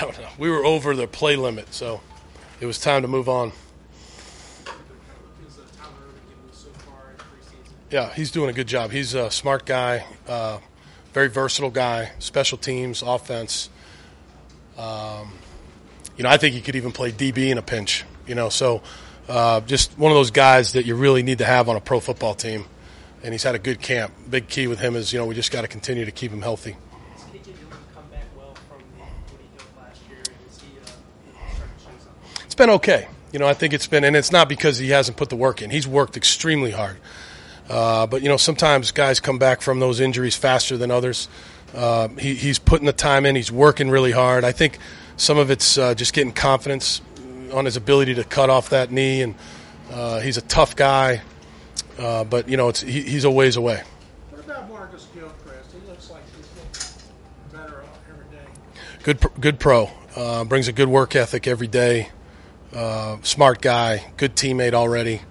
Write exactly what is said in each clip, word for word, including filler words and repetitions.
I don't know. We were over the play limit, so it was time to move on. Yeah, he's doing a good job. He's a smart guy, uh, very versatile guy, special teams, offense. Um, you know, I think he could even play D B in a pinch, you know, so uh, just one of those guys that you really need to have on a pro football team. And he's had a good camp. Big key with him is, you know, we just got to continue to keep him healthy. Is K J Dillon come back well from what he did last year? Is he uh, starting to show something? It's been okay. You know, I think it's been, and it's not because he hasn't put the work in. He's worked extremely hard. Uh, but, you know, sometimes guys come back from those injuries faster than others. Uh, he, he's putting the time in. He's working really hard. I think some of it's uh, just getting confidence on his ability to cut off that knee. And uh, he's a tough guy. Uh, but, you know, it's he, he's a ways away. What about Marcus Gilchrist? He looks like he's getting better every day. Good, good pro. Uh, brings a good work ethic every day. Uh, smart guy. Good teammate already.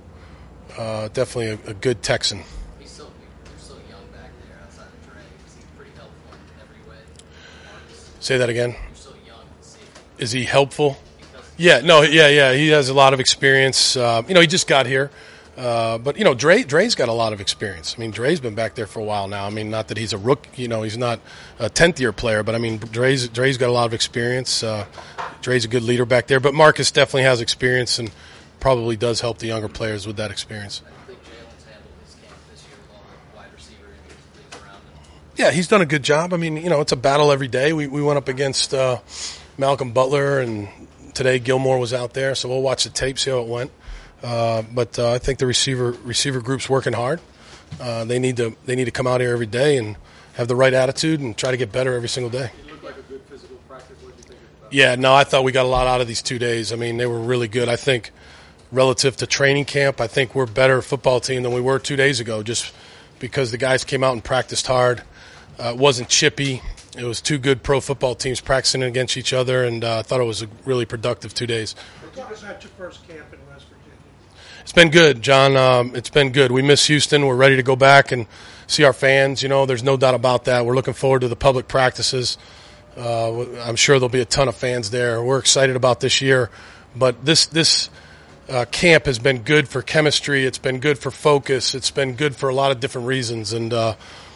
Uh, definitely a, a good Texan. He's so, they're so young back there outside of Dre. Is he pretty helpful in every way? Marcus? Say that again. You're so young to see. Is he helpful? Yeah, no, yeah, yeah. He has a lot of experience. Uh, you know, he just got here. Uh, but, you know, Dre, Dre's got a lot of experience. I mean, Dre's been back there for a while now. I mean, not that he's a rookie, you know, he's not a tenth-year player, but, I mean, Dre's, Dre's got a lot of experience. Uh, Dre's a good leader back there. But Marcus definitely has experience and probably does help the younger players with that experience. I think Jalen's handled his camp this year with all the wide receiver injuries and things around him. Yeah, he's done a good job. I mean, you know, it's a battle every day. We, we went up against uh, Malcolm Butler, and today Gilmore was out there, so we'll watch the tape, see how it went. Uh, but uh, I think the receiver receiver group's working hard. Uh, they need to they need to come out here every day and have the right attitude and try to get better every single day. It looked like a good physical practice. What did you think about it? Yeah, no, I thought we got a lot out of these two days. I mean, they were really good. I think relative to training camp, I think we're a better football team than we were two days ago just because the guys came out and practiced hard. Uh, it wasn't chippy. It was two good pro football teams practicing against each other, and uh, I thought it was a really productive two days. Talk about your first camp in West Virginia. It's been good, John. Um, it's been good. We miss Houston. We're ready to go back and see our fans. You know, there's no doubt about that. We're looking forward to the public practices. Uh, I'm sure there'll be a ton of fans there. We're excited about this year. But this this uh, camp has been good for chemistry. It's been good for focus. It's been good for a lot of different reasons. And, uh,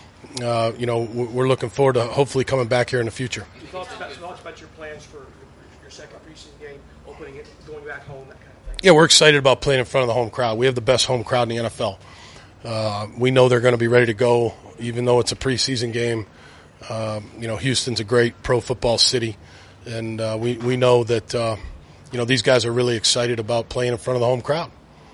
uh, you know, we're looking forward to hopefully coming back here in the future. Thoughts about, thoughts about your plans for your second preseason game, opening it, going back home, that kind of thing? Yeah, we're excited about playing in front of the home crowd. We have the best home crowd in the N F L. Uh, we know they're going to be ready to go, even though it's a preseason game. Uh, you know, Houston's a great pro football city, and uh, we we know that uh, you know these guys are really excited about playing in front of the home crowd.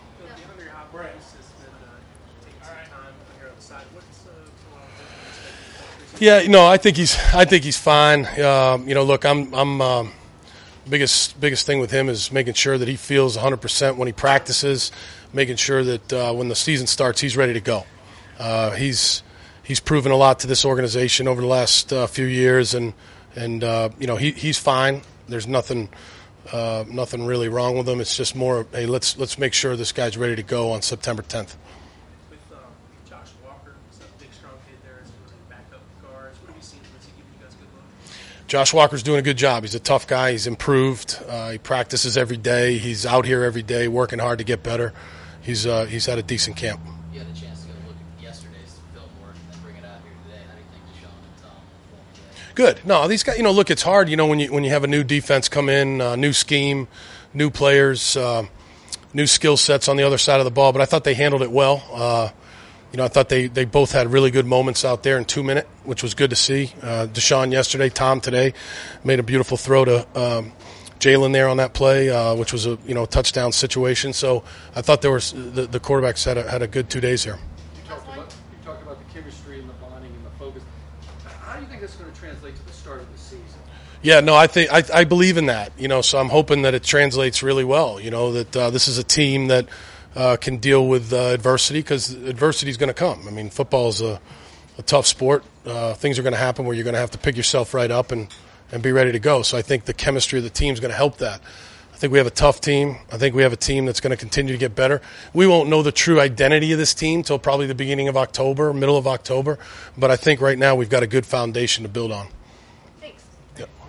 Yeah, no, I think he's I think he's fine. Um, you know, look, I'm I'm um, biggest biggest thing with him is making sure that he feels one hundred percent when he practices, making sure that uh, when the season starts, he's ready to go. Uh, he's he's proven a lot to this organization over the last uh, few years, and and uh, you know he he's fine. There's nothing uh, nothing really wrong with him. It's just more, hey, let's let's make sure this guy's ready to go on September tenth. With um, Josh Walker, who's a big, strong kid there, is really backup guards. What have you seen? What's he giving you guys good looks? Josh Walker's doing a good job. He's a tough guy. He's improved. Uh, he practices every day. He's out here every day working hard to get better. He's uh, he's had a decent camp. You had a chance to go look at yesterday's film work and then bring it out here today. How do you think Deshaun and Tom performed today? Good. No, these guys, you know, look, it's hard, you know, when you when you have a new defense come in, uh, new scheme, new players, uh, new skill sets on the other side of the ball. But I thought they handled it well. Uh, you know, I thought they, they both had really good moments out there in two minute, which was good to see. Uh, Deshaun yesterday, Tom today, made a beautiful throw to um, Jalen there on that play, uh, which was a you know touchdown situation. So I thought there was the, the quarterbacks had a, had a good two days here. You talked about you talked about the chemistry and the bonding and the focus. How do you think that's going to translate to the start of the season? Yeah, no, I think I, I believe in that. You know, so I'm hoping that it translates really well. You know, that uh, this is a team that uh, can deal with uh, adversity because adversity is going to come. I mean, football is a, a tough sport. Uh, things are going to happen where you're going to have to pick yourself right up and, and be ready to go. So I think the chemistry of the team is going to help that. I think we have a tough team. I think we have a team that's going to continue to get better. We won't know the true identity of this team till probably the beginning of October, middle of October. But I think right now we've got a good foundation to build on. Thanks. Yep.